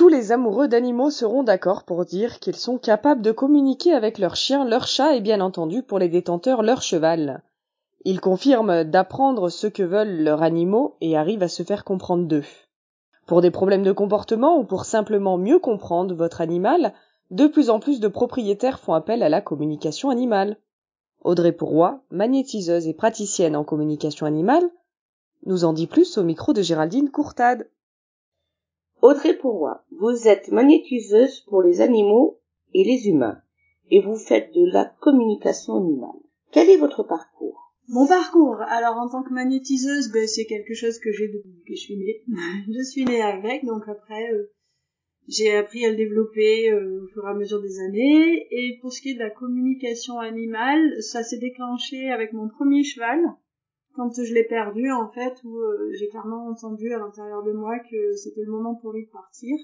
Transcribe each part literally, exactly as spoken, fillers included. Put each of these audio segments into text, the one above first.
Tous les amoureux d'animaux seront d'accord pour dire qu'ils sont capables de communiquer avec leur chien, leur chat et bien entendu pour les détenteurs leur cheval. Ils confirment d'apprendre ce que veulent leurs animaux et arrivent à se faire comprendre d'eux. Pour des problèmes de comportement ou pour simplement mieux comprendre votre animal, de plus en plus de propriétaires font appel à la communication animale. Audrey Pourroy, magnétiseuse et praticienne en communication animale, nous en dit plus au micro de Géraldine Courtade. Audrey Pourroy, vous êtes magnétiseuse pour les animaux et les humains, et vous faites de la communication animale. Quel est votre parcours ? Mon parcours, alors en tant que magnétiseuse, ben, c'est quelque chose que j'ai depuis que je suis née. Je suis née avec, donc après euh, j'ai appris à le développer euh, au fur et à mesure des années. Et pour ce qui est de la communication animale, ça s'est déclenché avec mon premier cheval, quand je l'ai perdu en fait, où euh, j'ai clairement entendu à l'intérieur de moi que c'était le moment pour lui de partir.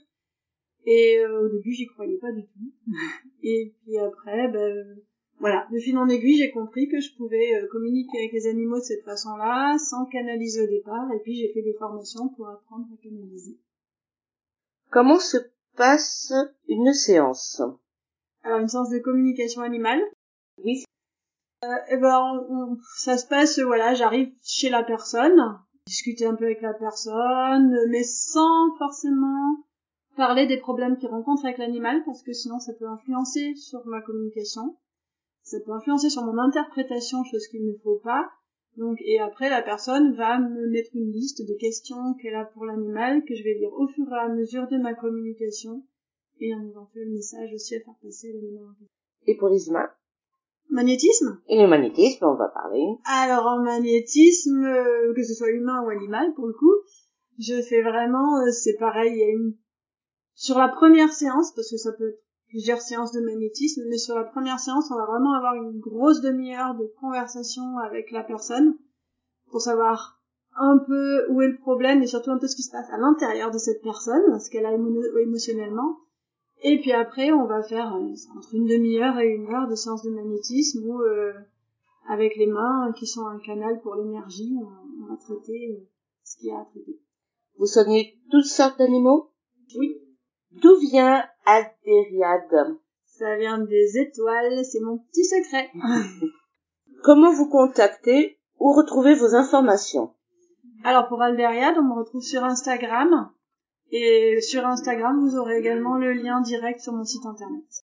Et euh, au début j'y croyais pas du tout. Et puis après, ben... voilà, de fil en aiguille, j'ai compris que je pouvais euh, communiquer avec les animaux de cette façon-là, sans canaliser au départ, et puis j'ai fait des formations pour apprendre à canaliser. Comment se passe une séance ? Alors, une séance de communication animale ? Oui. Euh, et ben, on, on, ça se passe, euh, voilà, j'arrive chez la personne, discuter un peu avec la personne, mais sans forcément parler des problèmes qu'il rencontre avec l'animal, parce que sinon ça peut influencer sur ma communication. Ça peut influencer sur mon interprétation, chose qu'il ne faut pas. Donc, et après, la personne va me mettre une liste de questions qu'elle a pour l'animal, que je vais lire au fur et à mesure de ma communication, et un éventuel message aussi à faire passer à l'animal. Et pour les humains ? Magnétisme ? Et le magnétisme, on va parler. Alors, en magnétisme, euh, que ce soit humain ou animal, pour le coup, je fais vraiment, euh, c'est pareil, il y a une... Sur la première séance, parce que ça peut être plusieurs séances de magnétisme, mais sur la première séance, on va vraiment avoir une grosse demi-heure de conversation avec la personne pour savoir un peu où est le problème et surtout un peu ce qui se passe à l'intérieur de cette personne, ce qu'elle a émo- émotionnellement. Et puis après, on va faire euh, entre une demi-heure et une heure de séance de magnétisme où, euh, avec les mains qui sont un canal pour l'énergie, on, on va traiter euh, ce qu'il y a à traiter. Vous soignez toutes sortes d'animaux ? Oui. D'où vient Aldériade ? Ça vient des étoiles, c'est mon petit secret. Comment vous contactez ou retrouvez vos informations ? Alors pour Aldériade, on me retrouve sur Instagram. Et sur Instagram, vous aurez également le lien direct sur mon site internet.